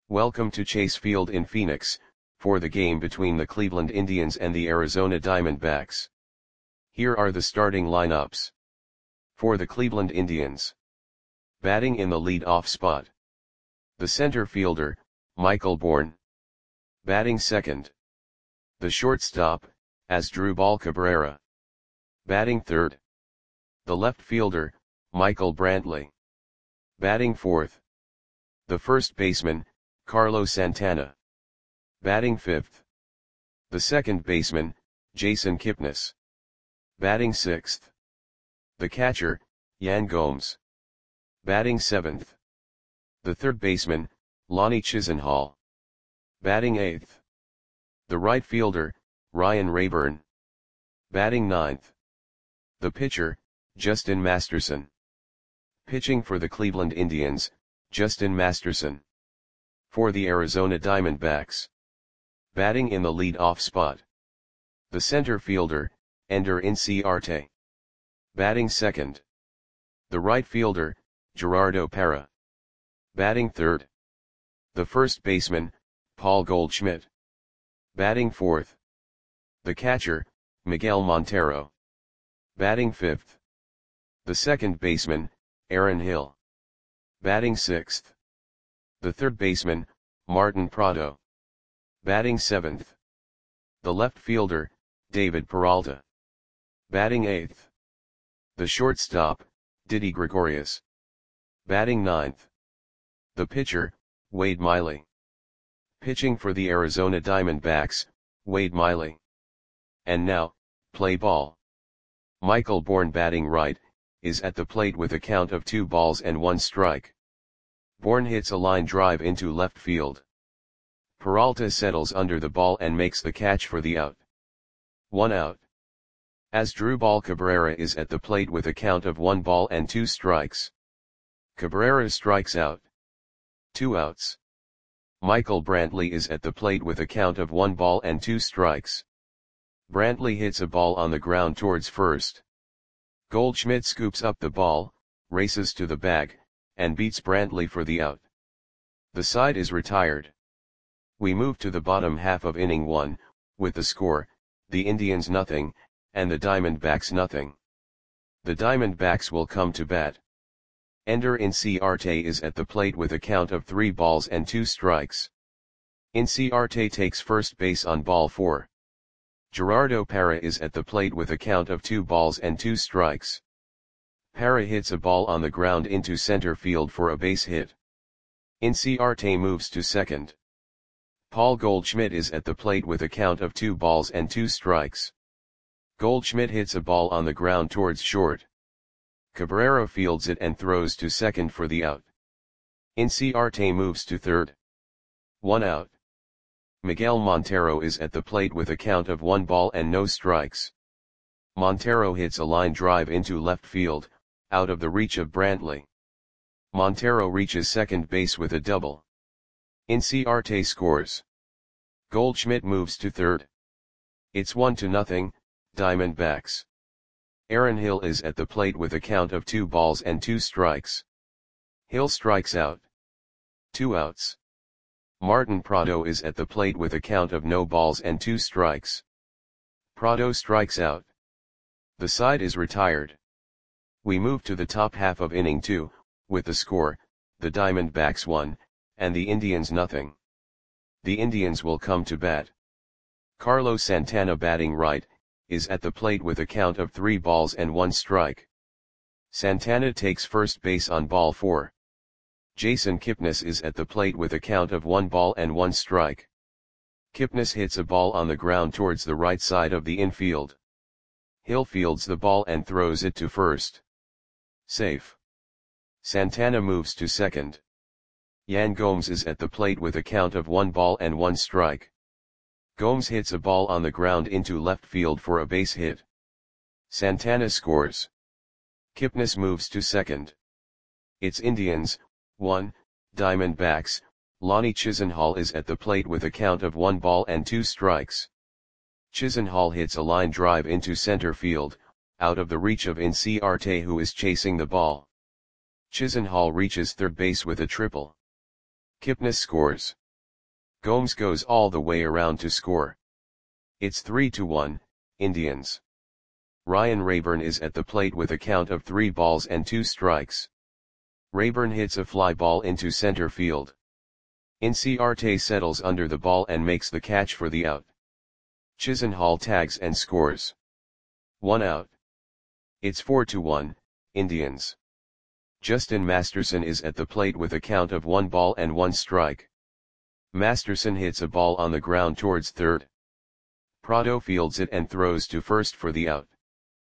Welcome to Chase Field in Phoenix, for the game between the Cleveland Indians and the Arizona Diamondbacks. Here are the starting lineups. For the Cleveland Indians. Batting in the lead-off spot. The center fielder, Michael Bourn. Batting second. The shortstop, Asdrubal Cabrera. Batting third. The left fielder, Michael Brantley. Batting fourth. The first baseman, Carlos Santana. Batting fifth. The second baseman, Jason Kipnis. Batting sixth. The catcher, Yan Gomes. Batting seventh. The third baseman, Lonnie Chisenhall. Batting eighth. The right fielder, Ryan Rayburn. Batting ninth. The pitcher, Justin Masterson. Pitching for the Cleveland Indians, Justin Masterson. For the Arizona Diamondbacks. Batting in the lead-off spot. The center fielder, Ender Inciarte. Batting second. The right fielder, Gerardo Parra. Batting third. The first baseman, Paul Goldschmidt. Batting fourth. The catcher, Miguel Montero. Batting fifth. The second baseman, Aaron Hill. Batting sixth. The third baseman, Martin Prado. Batting seventh. The left fielder, David Peralta. Batting eighth. The shortstop, Didi Gregorius. Batting ninth. The pitcher, Wade Miley. Pitching for the Arizona Diamondbacks, Wade Miley. And now, play ball. Michael Bourn batting right, is at the plate with a count of 2-1 Bourn hits a line drive into left field. Peralta settles under the ball and makes the catch for the out. 1 out. Asdrubal Cabrera is at the plate with a count of 1-2. Cabrera strikes out. 2 outs. Michael Brantley is at the plate with a count of 1-2. Brantley hits a ball on the ground towards first. Goldschmidt scoops up the ball, races to the bag, and beats Brantley for the out. The side is retired. We move to the bottom half of inning 1, with the score, the Indians nothing, and the Diamondbacks nothing. The Diamondbacks will come to bat. Ender Inciarte is at the plate with a count of 3-2. Inciarte takes first base on ball 4. Gerardo Parra is at the plate with a count of 2-2. Parra hits a ball on the ground into center field for a base hit. Inciarte moves to second. Paul Goldschmidt is at the plate with a count of 2-2. Goldschmidt hits a ball on the ground towards short. Cabrera fields it and throws to second for the out. Inciarte moves to third. 1 out. Miguel Montero is at the plate with a count of 1-0. Montero hits a line drive into left field, out of the reach of Brantley. Montero reaches second base with a double. Inciarte scores. Goldschmidt moves to third. It's 1-0, Diamondbacks. Aaron Hill is at the plate with a count of 2-2. Hill strikes out. 2 outs. Martin Prado is at the plate with a count of 0-2. Prado strikes out. The side is retired. We move to the top half of inning 2, with the score, the Diamondbacks 1, and the Indians nothing. The Indians will come to bat. Carlos Santana batting right, is at the plate with a count of 3-1. Santana takes first base on ball 4. Jason Kipnis is at the plate with a count of 1-1. Kipnis hits a ball on the ground towards the right side of the infield. Hill fields the ball and throws it to first. Safe. Santana moves to second. Yan Gomes is at the plate with a count of 1-1. Gomes hits a ball on the ground into left field for a base hit. Santana scores. Kipnis moves to second. It's Indians, 1, Diamondbacks. Lonnie Chisenhall is at the plate with a count of 1-2. Chisenhall hits a line drive into center field, out of the reach of Inciarte, who is chasing the ball. Chisenhall reaches third base with a triple. Kipnis scores. Gomes goes all the way around to score. It's 3-1, Indians. Ryan Rayburn is at the plate with a count of 3 balls and 2 strikes. Rayburn hits a fly ball into center field. Inciarte settles under the ball and makes the catch for the out. Chisenhall tags and scores. 1 out. It's 4-1, Indians. Justin Masterson is at the plate with a count of 1 ball and 1 strike. Masterson hits a ball on the ground towards third. Prado fields it and throws to first for the out.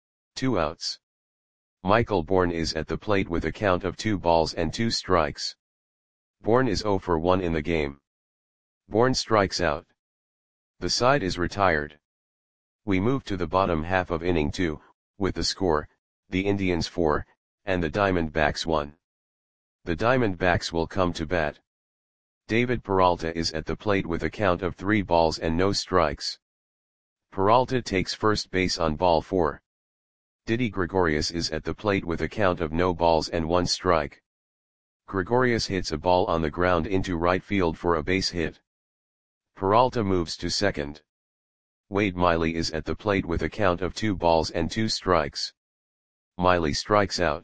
2 outs. Michael Bourne is at the plate with a count of 2 balls and 2 strikes. Bourne is 0 for 1 in the game. Bourne strikes out. The side is retired. We move to the bottom half of inning 2, with the score, the Indians 4, and the Diamondbacks 1. The Diamondbacks will come to bat. David Peralta is at the plate with a count of 3 balls and no strikes. Peralta takes first base on ball 4. Didi Gregorius is at the plate with a count of no balls and 1 strike. Gregorius hits a ball on the ground into right field for a base hit. Peralta moves to second. Wade Miley is at the plate with a count of 2 balls and 2 strikes. Miley strikes out.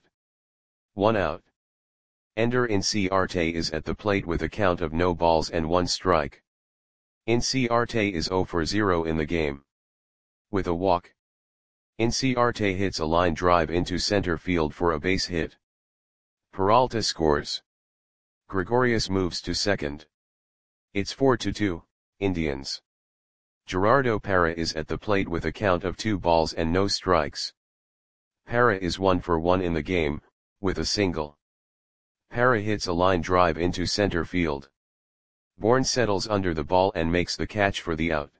1 out. Ender Inciarte is at the plate with a count of no balls and 1 strike. Inciarte is 0 for 0 in the game. With a walk, Inciarte hits a line drive into center field for a base hit. Peralta scores. Gregorius moves to second. It's 4-2, Indians. Gerardo Parra is at the plate with a count of 2 balls and no strikes. Parra is 1 for 1 in the game, with a single. Parra hits a line drive into center field. Bourne settles under the ball and makes the catch for the out.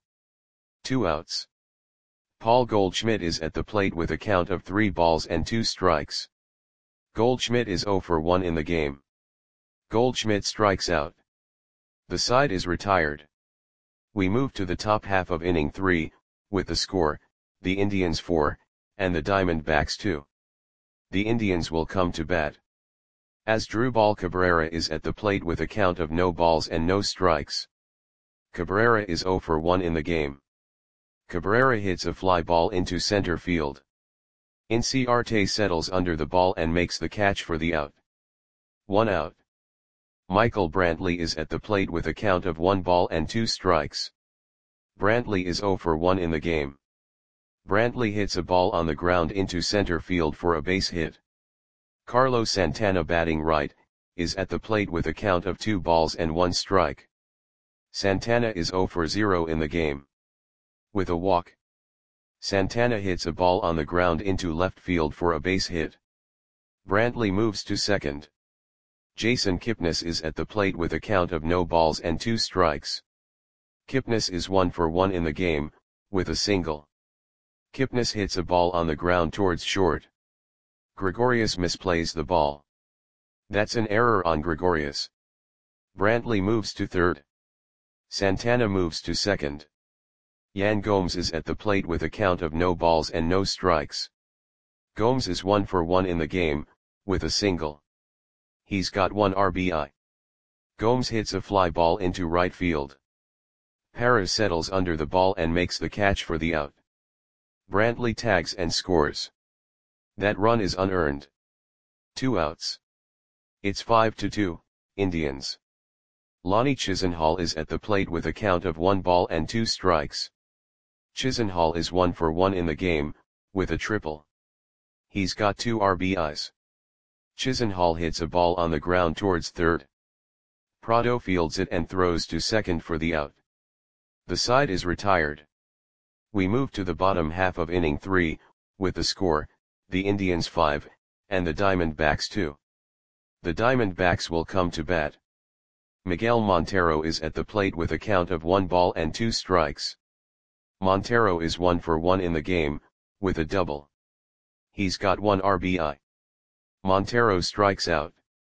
2 outs. Paul Goldschmidt is at the plate with a count of 3 balls and 2 strikes. Goldschmidt is 0 for 1 in the game. Goldschmidt strikes out. The side is retired. We move to the top half of inning 3, with the score, the Indians 4, and the Diamondbacks 2. The Indians will come to bat. Asdrubal Cabrera is at the plate with a count of no balls and no strikes. Cabrera is 0 for 1 in the game. Cabrera hits a fly ball into center field. Inciarte settles under the ball and makes the catch for the out. 1 out. Michael Brantley is at the plate with a count of 1 ball and 2 strikes. Brantley is 0 for 1 in the game. Brantley hits a ball on the ground into center field for a base hit. Carlos Santana, batting right, is at the plate with a count of 2 balls and 1 strike. Santana is 0 for 0 in the game. With a walk, Santana hits a ball on the ground into left field for a base hit. Brantley moves to second. Jason Kipnis is at the plate with a count of no balls and 2 strikes. Kipnis is 1 for 1 in the game, with a single. Kipnis hits a ball on the ground towards short. Gregorius misplays the ball. That's an error on Gregorius. Brantley moves to third. Santana moves to second. Yan Gomes is at the plate with a count of no balls and no strikes. Gomes is 1 for 1 in the game, with a single. He's got 1 RBI. Gomes hits a fly ball into right field. Parra settles under the ball and makes the catch for the out. Brantley tags and scores. That run is unearned. 2 outs. It's 5-2, Indians. Lonnie Chisenhall is at the plate with a count of 1 ball and 2 strikes. Chisenhall is 1 for 1 in the game, with a triple. He's got 2 RBIs. Chisenhall hits a ball on the ground towards third. Prado fields it and throws to second for the out. The side is retired. We move to the bottom half of inning 3, with the score, the Indians 5, and the Diamondbacks 2. The Diamondbacks will come to bat. Miguel Montero is at the plate with a count of 1 ball and 2 strikes. Montero is 1 for 1 in the game, with a double. He's got 1 RBI. Montero strikes out.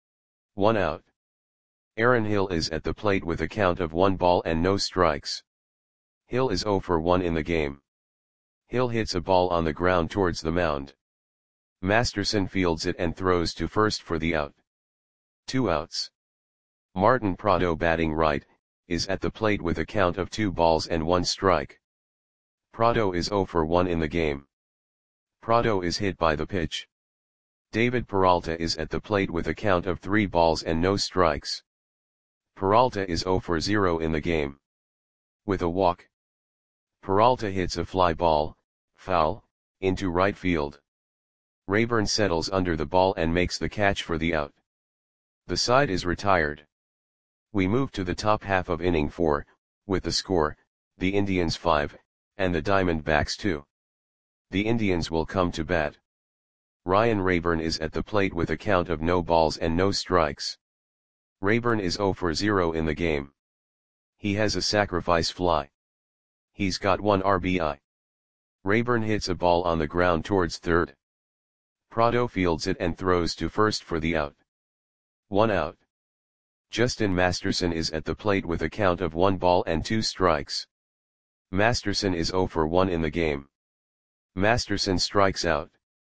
1 out. Aaron Hill is at the plate with a count of 1 ball and no strikes. Hill is 0 for 1 in the game. Hill hits a ball on the ground towards the mound. Masterson fields it and throws to first for the out. 2 outs. Martin Prado batting right, is at the plate with a count of 2 balls and 1 strike. Prado is 0 for 1 in the game. Prado is hit by the pitch. David Peralta is at the plate with a count of 3 balls and no strikes. Peralta is 0 for 0 in the game. With a walk, Peralta hits a fly ball, foul, into right field. Rayburn settles under the ball and makes the catch for the out. The side is retired. We move to the top half of inning 4, with the score, the Indians 5, and the Diamondbacks 2. The Indians will come to bat. Ryan Rayburn is at the plate with a count of no balls and no strikes. Rayburn is 0 for 0 in the game. He has a sacrifice fly. He's got 1 RBI. Rayburn hits a ball on the ground towards third. Prado fields it and throws to first for the out. 1 out. Justin Masterson is at the plate with a count of 1 ball and 2 strikes. Masterson is 0 for 1 in the game. Masterson strikes out.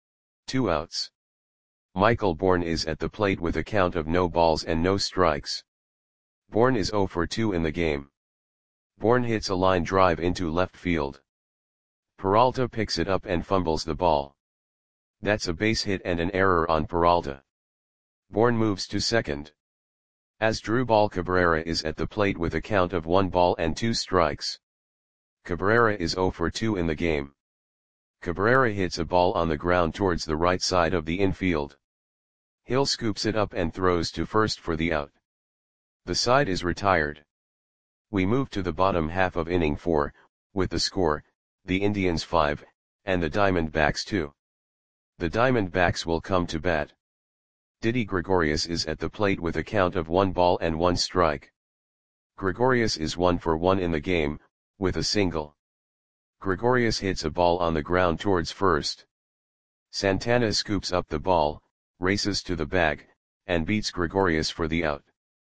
2 outs. Michael Bourne is at the plate with a count of no balls and no strikes. Bourne is 0 for 2 in the game. Bourne hits a line drive into left field. Peralta picks it up and fumbles the ball. That's a base hit and an error on Peralta. Bourne moves to second. Asdrubal Cabrera is at the plate with a count of 1 ball and 2 strikes. Cabrera is 0 for 2 in the game. Cabrera hits a ball on the ground towards the right side of the infield. Hill scoops it up and throws to first for the out. The side is retired. We move to the bottom half of inning 4, with the score, the Indians 5, and the Diamondbacks 2. The Diamondbacks will come to bat. Didi Gregorius is at the plate with a count of 1 ball and 1 strike. Gregorius is 1 for 1 in the game, with a single. Gregorius hits a ball on the ground towards first. Santana scoops up the ball, races to the bag, and beats Gregorius for the out.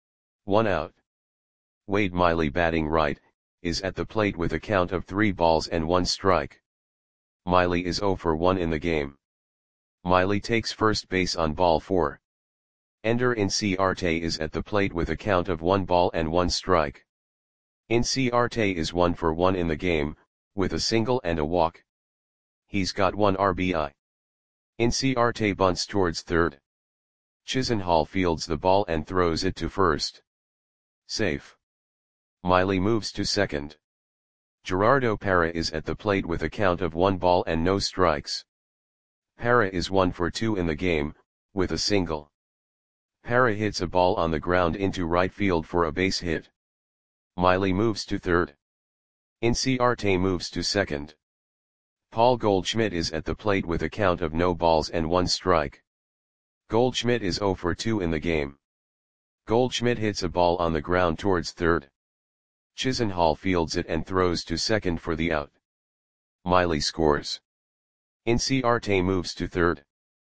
1 out. Wade Miley batting right, is at the plate with a count of 3 balls and 1 strike. Miley is 0 for 1 in the game. Miley takes first base on ball 4. Ender Inciarte is at the plate with a count of 1 ball and 1 strike. Inciarte is 1 for 1 in the game, with a single and a walk. He's got 1 RBI. Inciarte bunts towards third. Chisenhall fields the ball and throws it to first. Safe. Miley moves to second. Gerardo Parra is at the plate with a count of 1 ball and no strikes. Parra is 1 for 2 in the game, with a single. Parra hits a ball on the ground into right field for a base hit. Miley moves to third. Inciarte moves to second. Paul Goldschmidt is at the plate with a count of no balls and 1 strike. Goldschmidt is 0 for 2 in the game. Goldschmidt hits a ball on the ground towards third. Chisenhall fields it and throws to second for the out. Miley scores. Inciarte moves to third.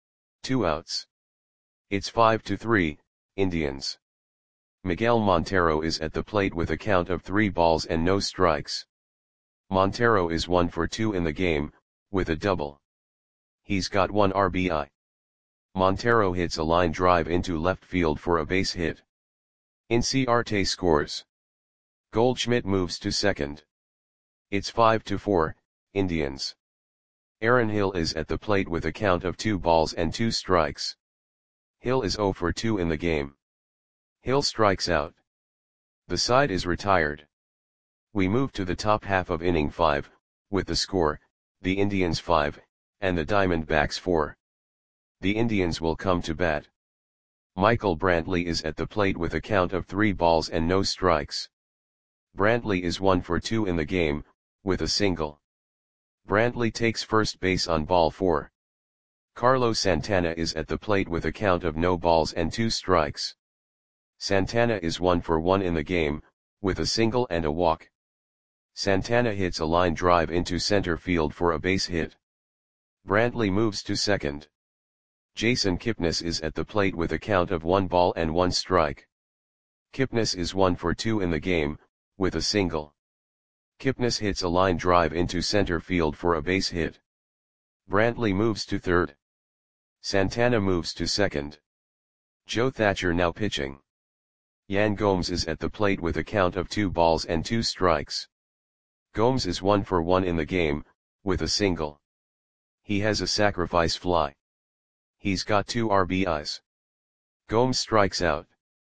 2 outs. It's 5-3, Indians. Miguel Montero is at the plate with a count of 3 balls and no strikes. Montero is 1 for 2 in the game, with a double. He's got 1 RBI. Montero hits a line drive into left field for a base hit. Inciarte scores. Goldschmidt moves to second. It's 5-4, Indians. Aaron Hill is at the plate with a count of 2 balls and 2 strikes. Hill is 0 for 2 in the game. Hill strikes out. The side is retired. We move to the top half of inning 5, with the score, the Indians 5, and the Diamondbacks 4. The Indians will come to bat. Michael Brantley is at the plate with a count of 3 balls and no strikes. Brantley is 1 for 2 in the game, with a single. Brantley takes first base on ball 4. Carlos Santana is at the plate with a count of no balls and 2 strikes. Santana is 1 for 1 in the game, with a single and a walk. Santana hits a line drive into center field for a base hit. Brantley moves to second. Jason Kipnis is at the plate with a count of 1 ball and 1 strike. Kipnis is 1 for 2 in the game, with a single. Kipnis hits a line drive into center field for a base hit. Brantley moves to third. Santana moves to second. Joe Thatcher now pitching. Yan Gomes is at the plate with a count of 2 balls and 2 strikes. Gomes is 1 for 1 in the game, with a single. He has a sacrifice fly. He's got 2 RBIs. Gomes strikes out.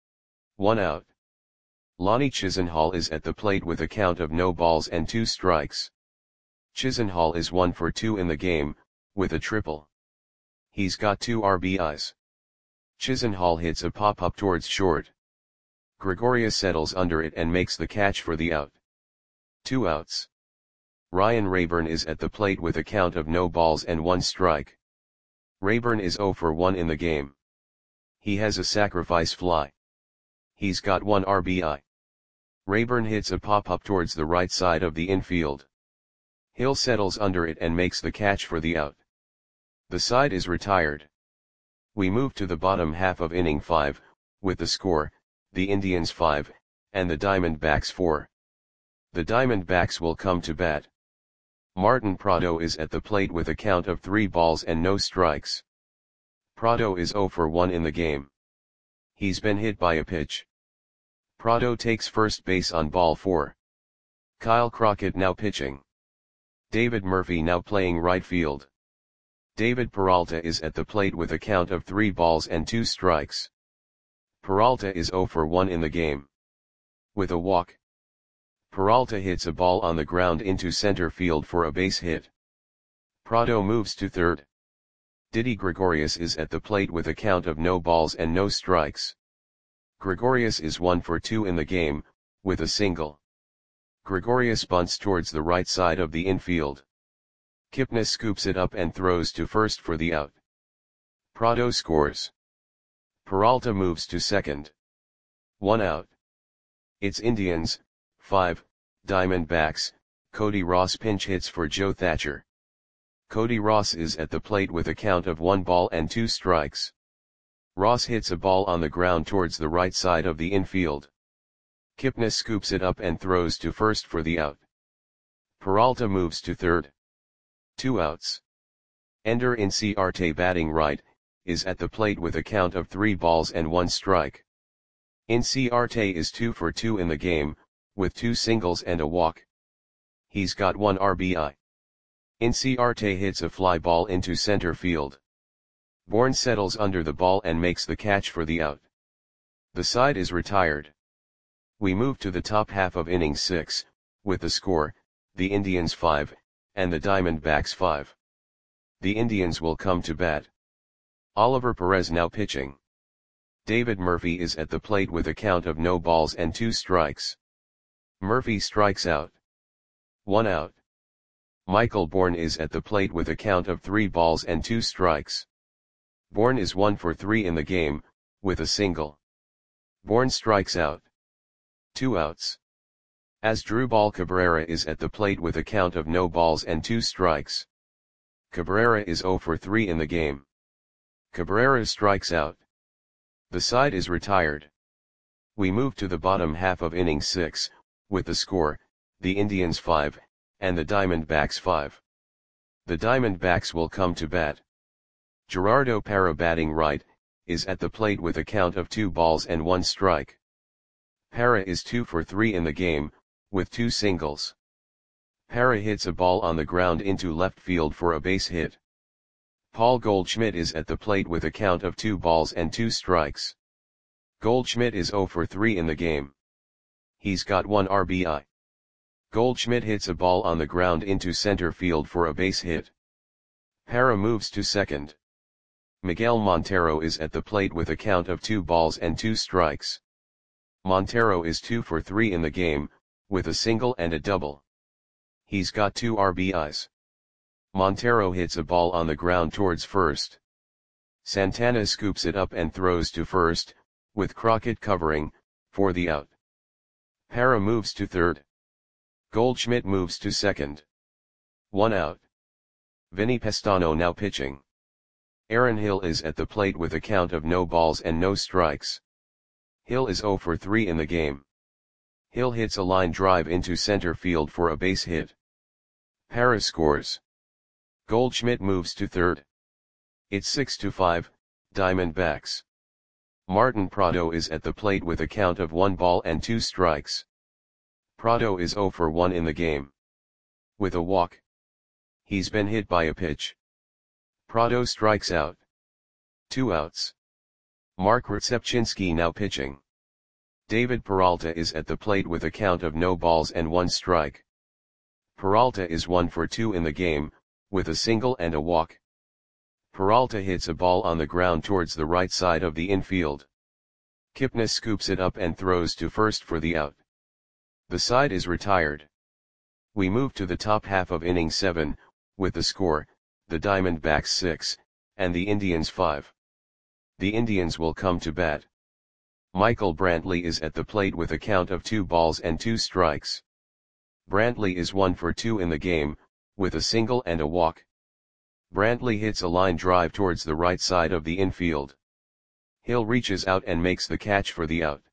1 out. Lonnie Chisenhall is at the plate with a count of no balls and 2 strikes. Chisenhall is 1 for 2 in the game, with a triple. He's got 2 RBIs. Chisenhall hits a pop-up towards short. Gregorius settles under it and makes the catch for the out. 2 outs. Ryan Rayburn is at the plate with a count of no balls and 1 strike. Rayburn is 0 for 1 in the game. He has a sacrifice fly. He's got 1 RBI. Rayburn hits a pop-up towards the right side of the infield. Hill settles under it and makes the catch for the out. The side is retired. We move to the bottom half of inning 5, with the score, the Indians 5, and the Diamondbacks 4. The Diamondbacks will come to bat. Martin Prado is at the plate with a count of 3 balls and no strikes. Prado is 0 for 1 in the game. He's been hit by a pitch. Prado takes first base on ball 4. Kyle Crockett now pitching. David Murphy now playing right field. David Peralta is at the plate with a count of 3 balls and 2 strikes. Peralta is 0 for 1 in the game. With a walk. Peralta hits a ball on the ground into center field for a base hit. Prado moves to third. Didi Gregorius is at the plate with a count of no balls and no strikes. Gregorius is 1 for 2 in the game, with a single. Gregorius bunts towards the right side of the infield. Kipnis scoops it up and throws to first for the out. Prado scores. Peralta moves to second. 1 out. It's Indians, 5, Diamondbacks. Cody Ross pinch hits for Joe Thatcher. Cody Ross is at the plate with a count of 1 ball and 2 strikes. Ross hits a ball on the ground towards the right side of the infield. Kipnis scoops it up and throws to first for the out. Peralta moves to third. 2 outs. Ender Inciarte batting right, is at the plate with a count of 3 balls and 1 strike. Inciarte is 2 for 2 in the game, with 2 singles and a walk. He's got 1 RBI. Inciarte hits a fly ball into center field. Bourne settles under the ball and makes the catch for the out. The side is retired. We move to the top half of inning 6, with the score, the Indians 5, and the Diamondbacks 5. The Indians will come to bat. Oliver Perez now pitching. David Murphy is at the plate with a count of no balls and 2 strikes. Murphy strikes out. 1 out. Michael Bourne is at the plate with a count of 3 balls and 2 strikes. Bourne is 1 for 3 in the game, with a single. Bourne strikes out. 2 outs. Asdrubal Cabrera is at the plate with a count of no balls and 2 strikes. Cabrera is 0 for 3 in the game. Cabrera strikes out. The side is retired. We move to the bottom half of inning 6, with the score, the Indians 5, and the Diamondbacks 5. The Diamondbacks will come to bat. Gerardo Parra batting right, is at the plate with a count of 2 balls and 1 strike. Parra is 2 for 3 in the game, with 2 singles. Parra hits a ball on the ground into left field for a base hit. Paul Goldschmidt is at the plate with a count of 2 balls and 2 strikes. Goldschmidt is 0 for 3 in the game. He's got 1 RBI. Goldschmidt hits a ball on the ground into center field for a base hit. Parra moves to second. Miguel Montero is at the plate with a count of 2 balls and 2 strikes. Montero is 2 for 3 in the game, with a single and a double. He's got 2 RBIs. Montero hits a ball on the ground towards first. Santana scoops it up and throws to first, with Crockett covering, for the out. Parra moves to third. Goldschmidt moves to second. 1 out. Vinny Pestano now pitching. Aaron Hill is at the plate with a count of no balls and no strikes. Hill is 0 for 3 in the game. Hill hits a line drive into center field for a base hit. Parra scores. Goldschmidt moves to third. It's 6-5, Diamondbacks. Martin Prado is at the plate with a count of 1 ball and 2 strikes. Prado is 0 for 1 in the game. With a walk. He's been hit by a pitch. Prado strikes out. 2 outs. Mark Rzepczynski now pitching. David Peralta is at the plate with a count of no balls and 1 strike. Peralta is 1 for 2 in the game, with a single and a walk. Peralta hits a ball on the ground towards the right side of the infield. Kipnis scoops it up and throws to first for the out. The side is retired. We move to the top half of inning 7, with the score, the Diamondbacks 6, and the Indians 5. The Indians will come to bat. Michael Brantley is at the plate with a count of 2 balls and 2 strikes. Brantley is 1 for 2 in the game, with a single and a walk. Brantley hits a line drive towards the right side of the infield. Hill reaches out and makes the catch for the out.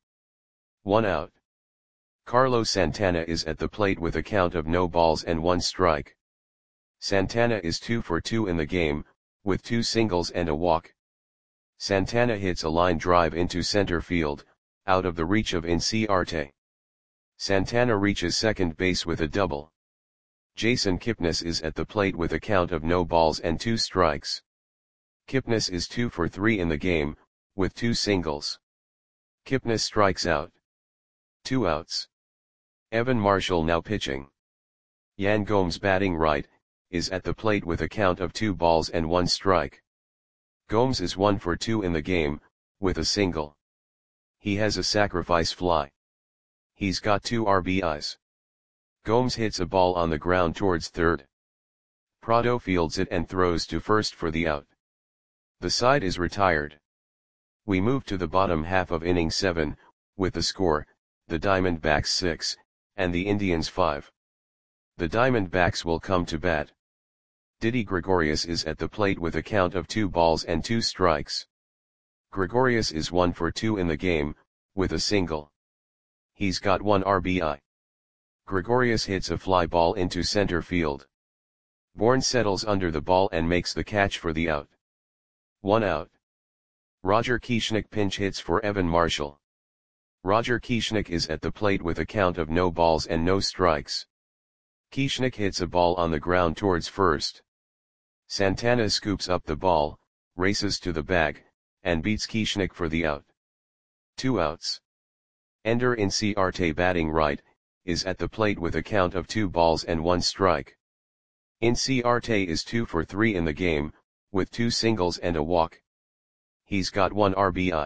1 out. Carlos Santana is at the plate with a count of no balls and 1 strike. Santana is 2 for 2 in the game, with 2 singles and a walk. Santana hits a line drive into center field, out of the reach of Inciarte. Santana reaches second base with a double. Jason Kipnis is at the plate with a count of no balls and 2 strikes. Kipnis is 2 for 3 in the game, with 2 singles. Kipnis strikes out. 2 outs. Evan Marshall now pitching. Yan Gomes batting right, is at the plate with a count of 2 balls and 1 strike. Gomes is 1 for 2 in the game, with a single. He has a sacrifice fly. He's got 2 RBIs. Gomes hits a ball on the ground towards third. Prado fields it and throws to first for the out. The side is retired. We move to the bottom half of inning 7, with the score, the Diamondbacks 6, and the Indians 5. The Diamondbacks will come to bat. Didi Gregorius is at the plate with a count of 2 balls and 2 strikes. Gregorius is 1 for 2 in the game, with a single. He's got 1 RBI. Gregorius hits a fly ball into center field. Bourne settles under the ball and makes the catch for the out. 1 out. Roger Kieschnick pinch hits for Evan Marshall. Roger Kieschnick is at the plate with a count of no balls and no strikes. Kieschnick hits a ball on the ground towards first. Santana scoops up the ball, races to the bag, and beats Kieschnick for the out. 2 outs. Ender Inciarte batting right, is at the plate with a count of 2 balls and 1 strike. Inciarte is 2 for 3 in the game, with 2 singles and a walk. He's got 1 RBI.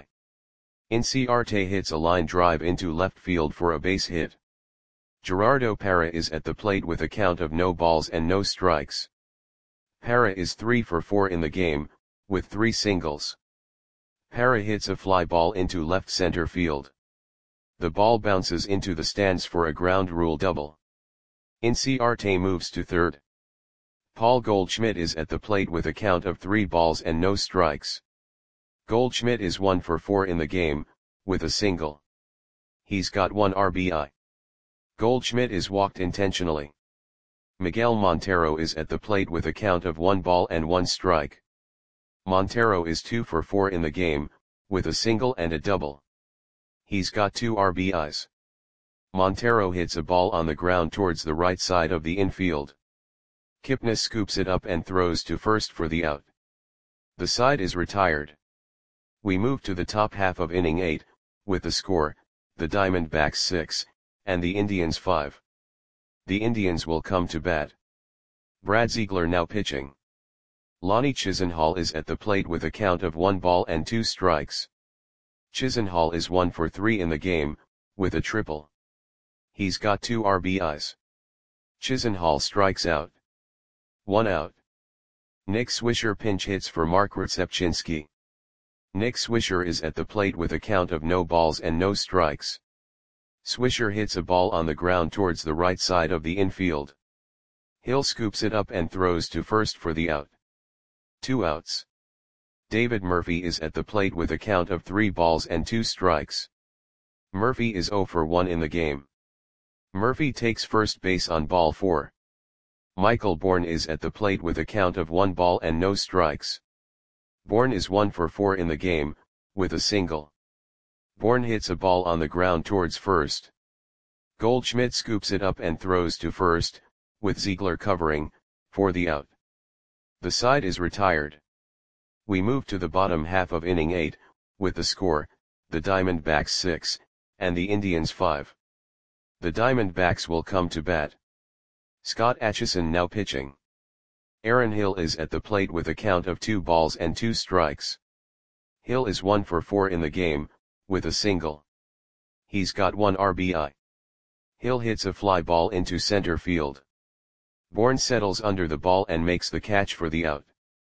Inciarte hits a line drive into left field for a base hit. Gerardo Parra is at the plate with a count of no balls and no strikes. Parra is 3 for 4 in the game, with 3 singles. Parra hits a fly ball into left center field. The ball bounces into the stands for a ground rule double. Inciarte moves to third. Paul Goldschmidt is at the plate with a count of 3 balls and no strikes. Goldschmidt is 1 for 4 in the game, with a single. He's got 1 RBI. Goldschmidt is walked intentionally. Miguel Montero is at the plate with a count of 1 ball and 1 strike. Montero is 2 for 4 in the game, with a single and a double. He's got 2 RBIs. Montero hits a ball on the ground towards the right side of the infield. Kipnis scoops it up and throws to first for the out. The side is retired. We move to the top half of inning 8, with the score, the Diamondbacks 6, and the Indians 5. The Indians will come to bat. Brad Ziegler now pitching. Lonnie Chisenhall is at the plate with a count of 1 ball and 2 strikes. Chisenhall is 1 for 3 in the game, with a triple. He's got 2 RBIs. Chisenhall strikes out. 1 out. Nick Swisher pinch hits for Mark Rzepczynski. Nick Swisher is at the plate with a count of no balls and no strikes. Swisher hits a ball on the ground towards the right side of the infield. Hill scoops it up and throws to first for the out. 2 outs. David Murphy is at the plate with a count of 3 balls and 2 strikes. Murphy is 0 for 1 in the game. Murphy takes first base on ball 4. Michael Bourne is at the plate with a count of 1 ball and no strikes. Bourne is 1 for 4 in the game, with a single. Bourne hits a ball on the ground towards first. Goldschmidt scoops it up and throws to first, with Ziegler covering, for the out. The side is retired. We move to the bottom half of inning 8, with the score, the Diamondbacks 6, and the Indians 5. The Diamondbacks will come to bat. Scott Atchison now pitching. Aaron Hill is at the plate with a count of 2 balls and 2 strikes. Hill is 1 for 4 in the game, with a single. He's got 1 RBI. Hill hits a fly ball into center field. Bourne settles under the ball and makes the catch for the out.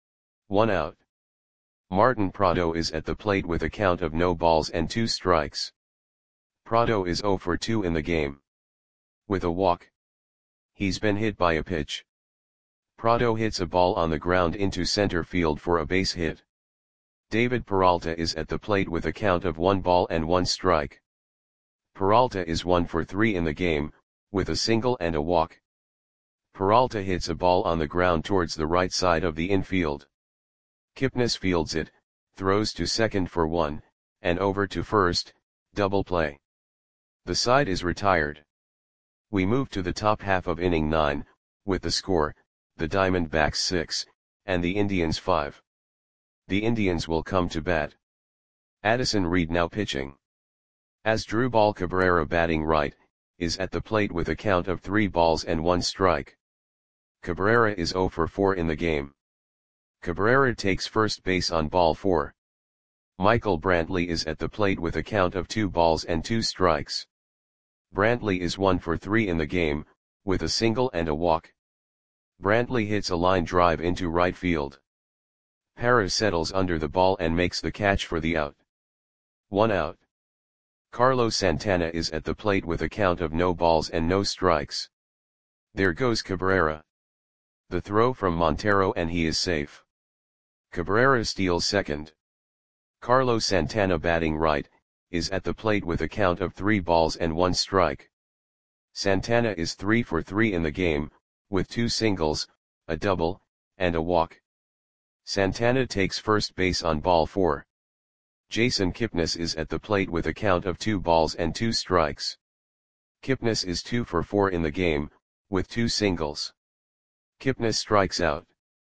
1 out. Martin Prado is at the plate with a count of no balls and 2 strikes. Prado is 0 for 2 in the game. With a walk. He's been hit by a pitch. Prado hits a ball on the ground into center field for a base hit. David Peralta is at the plate with a count of 1 ball and 1 strike. Peralta is 1 for 3 in the game, with a single and a walk. Peralta hits a ball on the ground towards the right side of the infield. Kipnis fields it, throws to second for 1, and over to first, double play. The side is retired. We move to the top half of inning 9, with the score, the Diamondbacks 6, and the Indians 5. The Indians will come to bat. Addison Reed now pitching. Asdrubal Cabrera batting right, is at the plate with a count of 3 balls and 1 strike. Cabrera is 0 for 4 in the game. Cabrera takes first base on ball 4. Michael Brantley is at the plate with a count of 2 balls and 2 strikes. Brantley is 1 for 3 in the game, with a single and a walk. Brantley hits a line drive into right field. Parra settles under the ball and makes the catch for the out. 1 out. Carlos Santana is at the plate with a count of no balls and no strikes. There goes Cabrera. The throw from Montero and he is safe. Cabrera steals second. Carlos Santana batting right, is at the plate with a count of 3 balls and 1 strike. Santana is 3 for 3 in the game, with 2 singles, a double, and a walk. Santana takes first base on ball 4. Jason Kipnis is at the plate with a count of 2 balls and 2 strikes. Kipnis is 2 for 4 in the game, with 2 singles. Kipnis strikes out.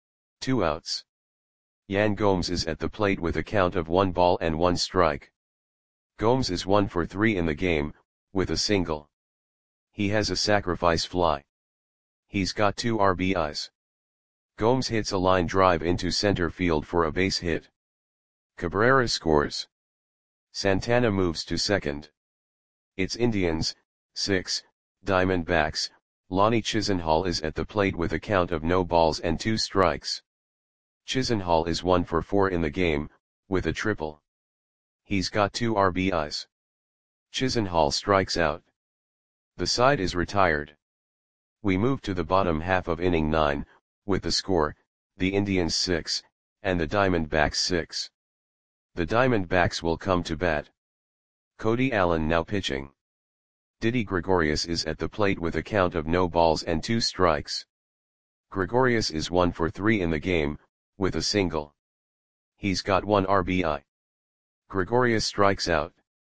2 outs. Yan Gomes is at the plate with a count of 1 ball and 1 strike. Gomes is 1 for 3 in the game, with a single. He has a sacrifice fly. He's got 2 RBIs. Gomes hits a line drive into center field for a base hit. Cabrera scores. Santana moves to second. It's Indians, 6, Diamondbacks. Lonnie Chisenhall is at the plate with a count of no balls and 2 strikes. Chisenhall is 1 for 4 in the game, with a triple. He's got 2 RBIs. Chisenhall strikes out. The side is retired. We move to the bottom half of inning 9, with the score, the Indians 6, and the Diamondbacks 6. The Diamondbacks will come to bat. Cody Allen now pitching. Didi Gregorius is at the plate with a count of no balls and 2 strikes. Gregorius is 1 for 3 in the game, with a single. He's got 1 RBI. Gregorius strikes out.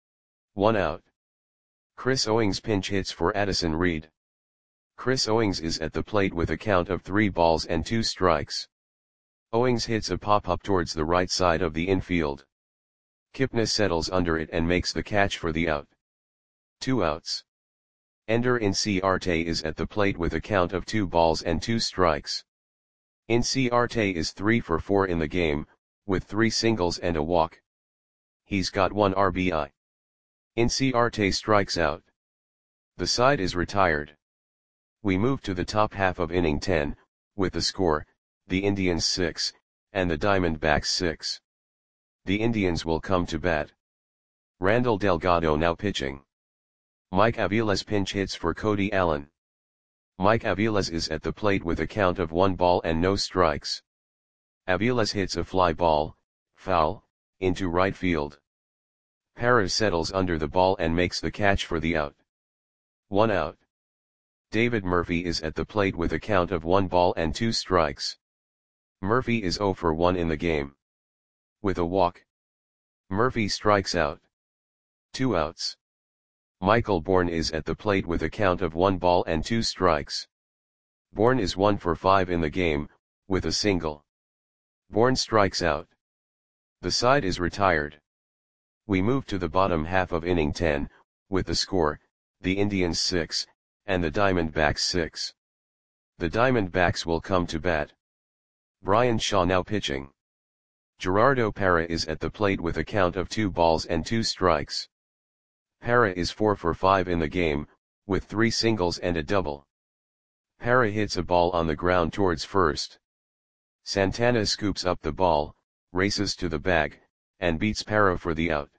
1 out. Chris Owings pinch hits for Addison Reed. Chris Owings is at the plate with a count of 3 balls and 2 strikes. Owings hits a pop-up towards the right side of the infield. Kipnis settles under it and makes the catch for the out. 2 outs. Ender Inciarte is at the plate with a count of 2 balls and 2 strikes. Inciarte is 3 for 4 in the game, with 3 singles and a walk. He's got 1 RBI. Inciarte strikes out. The side is retired. We move to the top half of inning 10, with the score, the Indians 6, and the Diamondbacks 6. The Indians will come to bat. Randall Delgado now pitching. Mike Aviles pinch hits for Cody Allen. Mike Aviles is at the plate with a count of 1 ball and no strikes. Aviles hits a fly ball, foul, into right field. Parra settles under the ball and makes the catch for the out. 1 out. David Murphy is at the plate with a count of 1 ball and 2 strikes. Murphy is 0 for 1 in the game. With a walk. Murphy strikes out. 2 outs. Michael Bourne is at the plate with a count of 1 ball and 2 strikes. Bourne is 1 for 5 in the game, with a single. Bourne strikes out. The side is retired. We move to the bottom half of inning 10, with the score, the Indians 6, and the Diamondbacks 6. The Diamondbacks will come to bat. Bryan Shaw now pitching. Gerardo Parra is at the plate with a count of 2 balls and 2 strikes. Parra is 4 for 5 in the game, with 3 singles and a double. Parra hits a ball on the ground towards first. Santana scoops up the ball, races to the bag, and beats Parra for the out.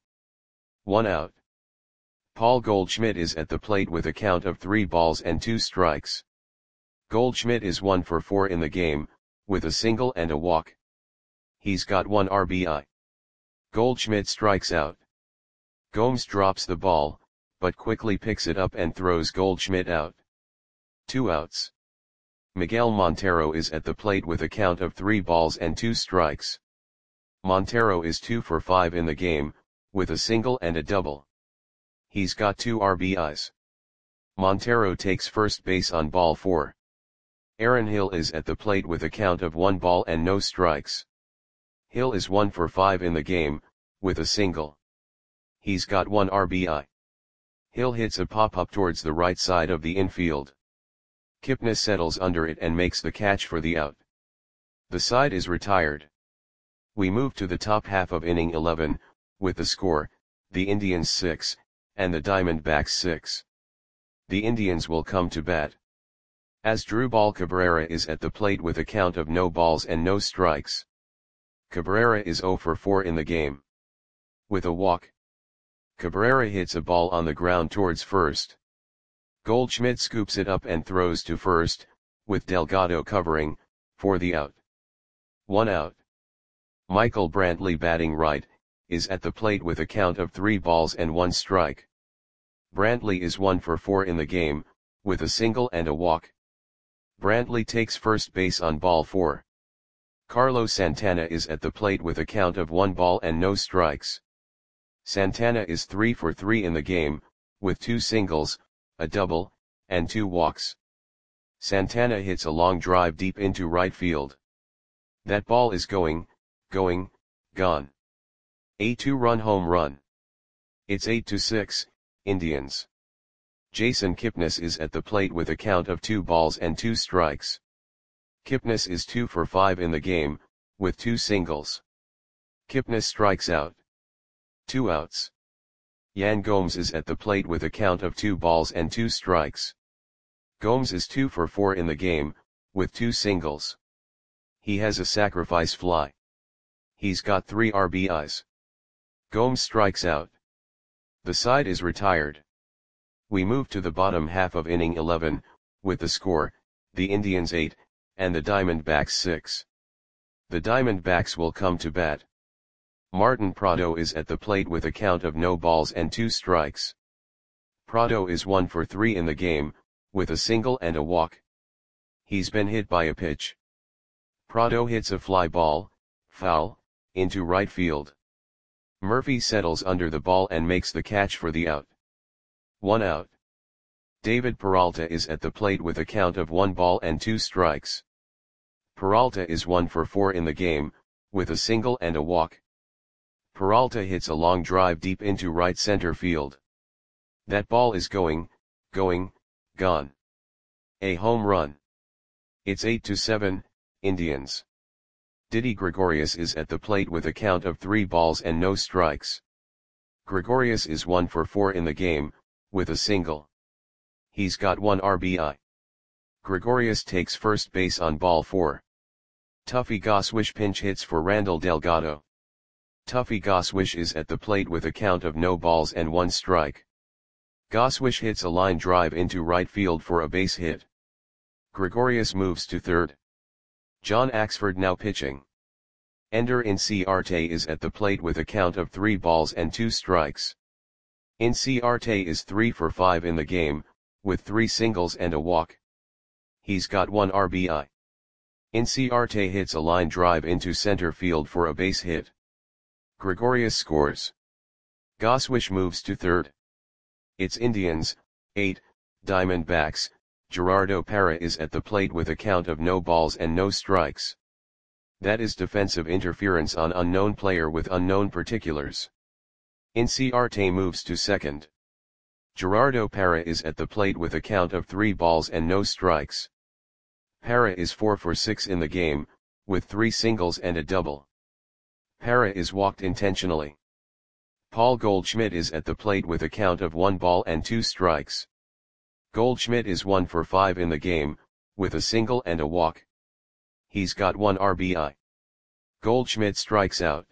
1 out. Paul Goldschmidt is at the plate with a count of 3 balls and 2 strikes. Goldschmidt is 1 for 4 in the game, with a single and a walk. He's got 1 RBI. Goldschmidt strikes out. Gomes drops the ball, but quickly picks it up and throws Goldschmidt out. 2 outs. Miguel Montero is at the plate with a count of 3 balls and 2 strikes. Montero is 2 for 5 in the game, with a single and a double. He's got 2 RBIs. Montero takes first base on ball 4. Aaron Hill is at the plate with a count of 1 ball and no strikes. Hill is 1 for 5 in the game, with a single. He's got 1 RBI. Hill hits a pop-up towards the right side of the infield. Kipnis settles under it and makes the catch for the out. The side is retired. We move to the top half of inning 11, with the score, the Indians 6, and the Diamondbacks 6. The Indians will come to bat. Asdrubal Cabrera is at the plate with a count of no balls and no strikes. Cabrera is 0 for 4 in the game. With a walk. Cabrera hits a ball on the ground towards first. Goldschmidt scoops it up and throws to first, with Delgado covering, for the out. 1 out. Michael Brantley batting right, is at the plate with a count of 3 balls and 1 strike. Brantley is 1 for 4 in the game, with a single and a walk. Brantley takes first base on ball 4. Carlos Santana is at the plate with a count of 1 ball and no strikes. Santana is 3 for 3 in the game, with 2 singles, a double, and 2 walks. Santana hits a long drive deep into right field. That ball is gone. A 2-run home run. It's 8-6, Indians. Jason Kipnis is at the plate with a count of 2 balls and 2 strikes. Kipnis is 2 for 5 in the game, with 2 singles. Kipnis strikes out. 2 outs. Yan Gomes is at the plate with a count of 2 balls and 2 strikes. Gomes is 2 for 4 in the game, with 2 singles. He has a sacrifice fly. He's got 3 RBIs. Gomes strikes out. The side is retired. We move to the bottom half of inning 11, with the score, the Indians 8, and the Diamondbacks 6. The Diamondbacks will come to bat. Martin Prado is at the plate with a count of no balls and 2 strikes. Prado is 1 for 3 in the game, with a single and a walk. He's been hit by a pitch. Prado hits a fly ball, foul, into right field. Murphy settles under the ball and makes the catch for the out. 1 out. David Peralta is at the plate with a count of 1 ball and 2 strikes. Peralta is 1 for 4 in the game, with a single and a walk. Peralta hits a long drive deep into right center field. That ball is gone. A home run. It's 8-7, Indians. Didi Gregorius is at the plate with a count of 3 balls and no strikes. Gregorius is 1 for 4 in the game, with a single. He's got 1 RBI. Gregorius takes first base on ball 4. Tuffy Goswish pinch hits for Randall Delgado. Tuffy Goswish is at the plate with a count of no balls and 1 strike. Goswish hits a line drive into right field for a base hit. Gregorius moves to third. John Axford now pitching. Ender Inciarte is at the plate with a count of 3 balls and 2 strikes. Inciarte is 3 for 5 in the game, with 3 singles and a walk. He's got 1 RBI. Inciarte hits a line drive into center field for a base hit. Gregorius scores. Goswish moves to third. It's Indians, 8, Diamondbacks. Gerardo Parra is at the plate with a count of no balls and no strikes. That is defensive interference on unknown player with unknown particulars. Inciarte moves to second. Gerardo Parra is at the plate with a count of 3 balls and no strikes. Parra is 4 for 6 in the game, with 3 singles and a double. Parra is walked intentionally. Paul Goldschmidt is at the plate with a count of 1 ball and 2 strikes. Goldschmidt is 1 for 5 in the game, with a single and a walk. He's got 1 RBI. Goldschmidt strikes out.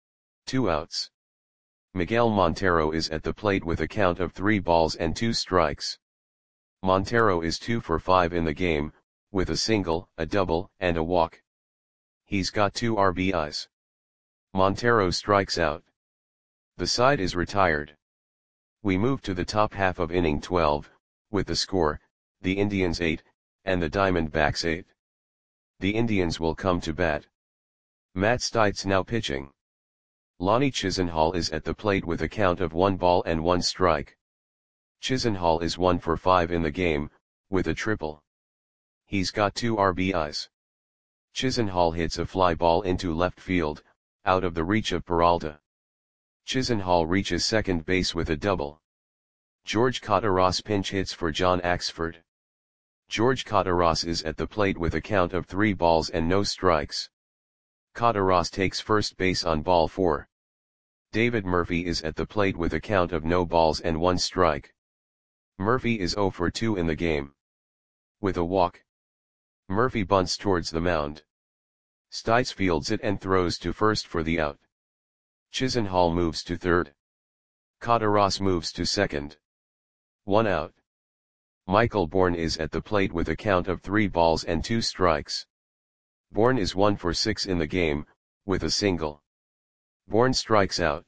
2 outs. Miguel Montero is at the plate with a count of 3 balls and 2 strikes. Montero is 2 for 5 in the game, with a single, a double, and a walk. He's got 2 RBIs. Montero strikes out. The side is retired. We move to the top half of inning 12, with the score, the Indians 8, and the Diamondbacks 8. The Indians will come to bat. Matt Stites now pitching. Lonnie Chisenhall is at the plate with a count of 1 ball and 1 strike. Chisenhall is 1 for 5 in the game, with a triple. He's got 2 RBIs. Chisenhall hits a fly ball into left field, out of the reach of Peralta. Chisenhall reaches second base with a double. George Cotaras pinch hits for John Axford. George Cotaras is at the plate with a count of 3 balls and no strikes. Cotaras takes first base on ball 4. David Murphy is at the plate with a count of no balls and 1 strike. Murphy is 0 for 2 in the game. With a walk. Murphy bunts towards the mound. Stites fields it and throws to first for the out. Chisenhall moves to third. Cotaras moves to second. 1 out. Michael Bourne is at the plate with a count of 3 balls and 2 strikes. Bourne is 1 for 6 in the game, with a single. Bourne strikes out.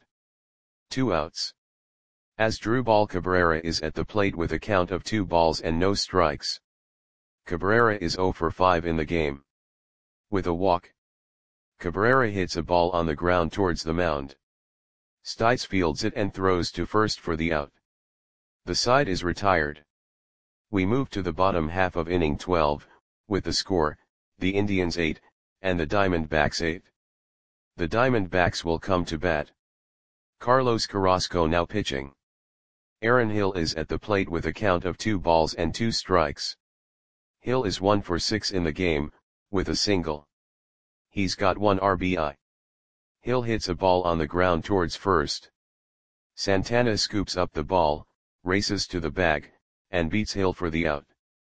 2 outs. Asdrubal Cabrera is at the plate with a count of 2 balls and no strikes. Cabrera is 0 for 5 in the game. With a walk. Cabrera hits a ball on the ground towards the mound. Stites fields it and throws to first for the out. The side is retired. We move to the bottom half of inning 12, with the score, the Indians 8, and the Diamondbacks 8. The Diamondbacks will come to bat. Carlos Carrasco now pitching. Aaron Hill is at the plate with a count of 2 balls and 2 strikes. Hill is 1 for 6 in the game, with a single. He's got 1 RBI. Hill hits a ball on the ground towards first. Santana scoops up the ball, races to the bag, and beats Hill for the out.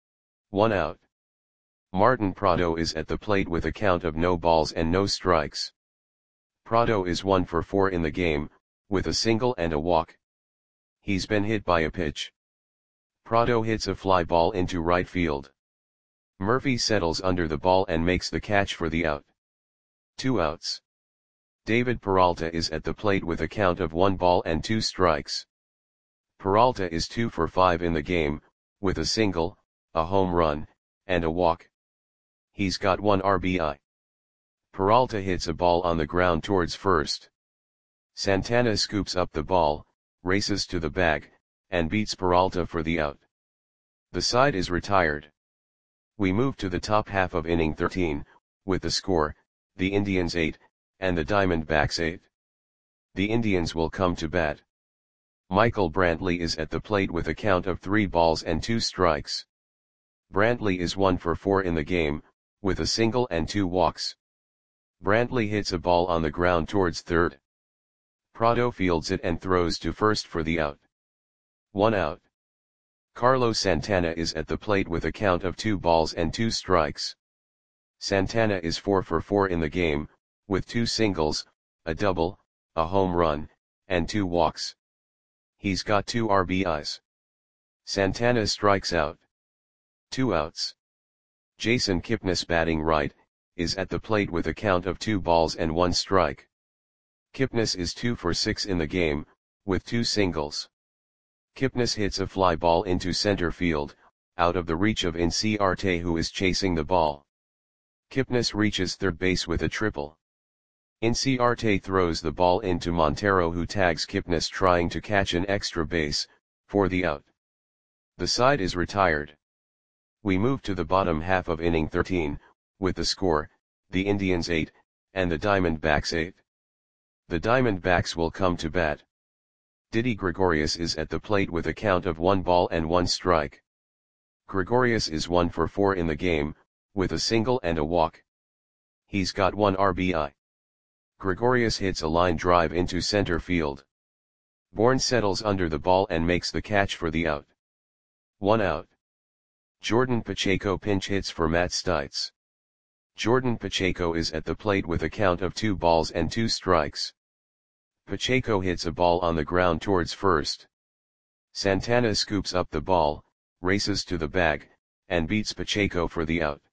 1 out. Martin Prado is at the plate with a count of no balls and no strikes. Prado is 1 for 4 in the game, with a single and a walk. He's been hit by a pitch. Prado hits a fly ball into right field. Murphy settles under the ball and makes the catch for the out. 2 outs. David Peralta is at the plate with a count of 1 ball and 2 strikes. Peralta is 2 for 5 in the game, with a single, a home run, and a walk. He's got 1 RBI. Peralta hits a ball on the ground towards first. Santana scoops up the ball, races to the bag, and beats Peralta for the out. The side is retired. We move to the top half of inning 13, with the score, the Indians 8, and the Diamondbacks 8. The Indians will come to bat. Michael Brantley is at the plate with a count of 3 balls and 2 strikes. Brantley is 1 for 4 in the game, with a single and 2 walks. Brantley hits a ball on the ground towards third. Prado fields it and throws to first for the out. 1 out. Carlos Santana is at the plate with a count of 2 balls and 2 strikes. Santana is 4 for 4 in the game, with 2 singles, a double, a home run, and 2 walks. He's got 2 RBIs. Santana strikes out. 2 outs. Jason Kipnis batting right, is at the plate with a count of 2 balls and 1 strike. Kipnis is 2 for 6 in the game, with 2 singles. Kipnis hits a fly ball into center field, out of the reach of Inciarte who is chasing the ball. Kipnis reaches third base with a triple. Inciarte throws the ball into Montero, who tags Kipnis trying to catch an extra base, for the out. The side is retired. We move to the bottom half of inning 13, with the score, the Indians 8, and the Diamondbacks 8. The Diamondbacks will come to bat. Didi Gregorius is at the plate with a count of 1 ball and 1 strike. Gregorius is 1 for 4 in the game, with a single and a walk. He's got 1 RBI. Gregorius hits a line drive into center field. Bourne settles under the ball and makes the catch for the out. 1 out. Jordan Pacheco pinch hits for Matt Stites. Jordan Pacheco is at the plate with a count of 2 balls and 2 strikes. Pacheco hits a ball on the ground towards first. Santana scoops up the ball, races to the bag, and beats Pacheco for the out.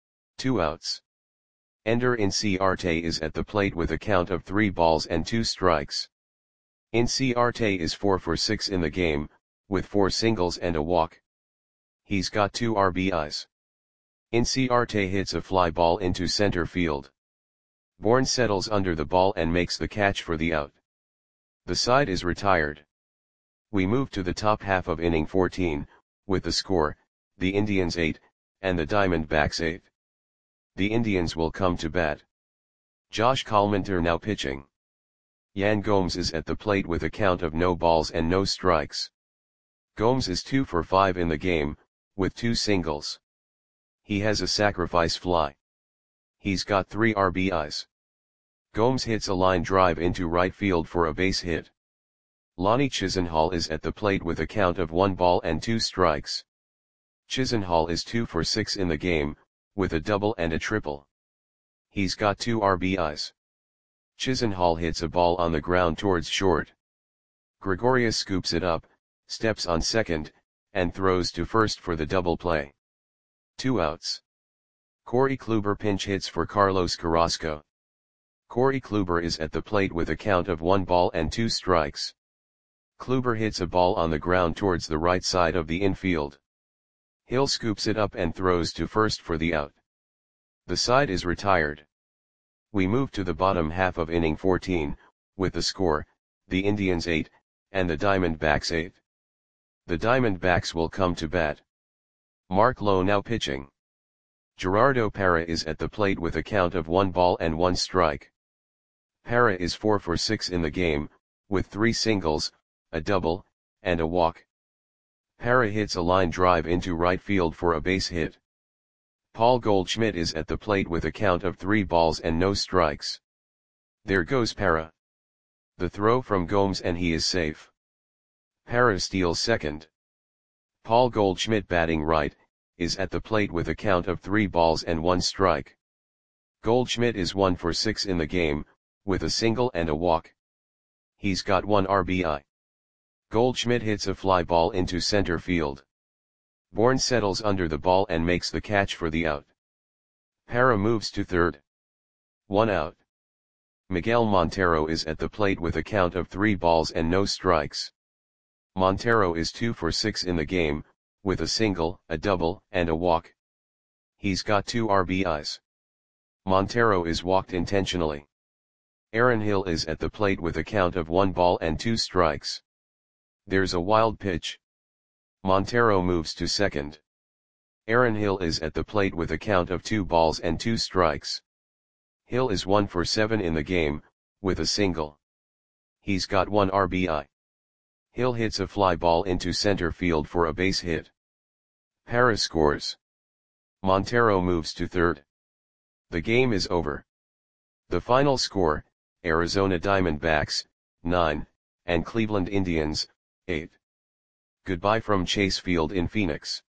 2 outs. Ender Inciarte is at the plate with a count of 3 balls and 2 strikes. Inciarte is 4 for 6 in the game, with 4 singles and a walk. He's got 2 RBIs. Inciarte hits a fly ball into center field. Bourne settles under the ball and makes the catch for the out. The side is retired. We move to the top half of inning 14, with the score, the Indians 8, and the Diamondbacks 8. The Indians will come to bat. Josh Collmenter now pitching. Yan Gomes is at the plate with a count of no balls and no strikes. Gomes is 2 for 5 in the game, with 2 singles. He has a sacrifice fly. He's got 3 RBIs. Gomes hits a line drive into right field for a base hit. Lonnie Chisenhall is at the plate with a count of 1 ball and 2 strikes. Chisenhall is 2 for 6 in the game, with a double and a triple. He's got 2 RBIs. Chisenhall hits a ball on the ground towards short. Gregorius scoops it up, steps on second, and throws to first for the double play. 2 outs. Corey Kluber pinch hits for Carlos Carrasco. Corey Kluber is at the plate with a count of 1 ball and 2 strikes. Kluber hits a ball on the ground towards the right side of the infield. Hill scoops it up and throws to first for the out. The side is retired. We move to the bottom half of inning 14, with the score, the Indians 8, and the Diamondbacks 8. The Diamondbacks will come to bat. Mark Lowe now pitching. Gerardo Parra is at the plate with a count of 1 ball and 1 strike. Parra is 4 for 6 in the game, with 3 singles, a double, and a walk. Parra hits a line drive into right field for a base hit. Paul Goldschmidt is at the plate with a count of 3 balls and no strikes. There goes Parra. The throw from Gomes and he is safe. Parra steals second. Paul Goldschmidt batting right, is at the plate with a count of 3 balls and 1 strike. Goldschmidt is 1 for 6 in the game, with a single and a walk. He's got 1 RBI. Goldschmidt hits a fly ball into center field. Bourne settles under the ball and makes the catch for the out. Parra moves to third. 1 out. Miguel Montero is at the plate with a count of 3 balls and no strikes. Montero is 2 for 6 in the game, with a single, a double, and a walk. He's got 2 RBIs. Montero is walked intentionally. Aaron Hill is at the plate with a count of 1 ball and 2 strikes. There's a wild pitch. Montero moves to second. Aaron Hill is at the plate with a count of 2 balls and 2 strikes. Hill is 1 for 7 in the game, with a single. He's got 1 RBI. Hill hits a fly ball into center field for a base hit. Parra scores. Montero moves to third. The game is over. The final score, Arizona Diamondbacks, 9, and Cleveland Indians, 8. Goodbye from Chase Field in Phoenix.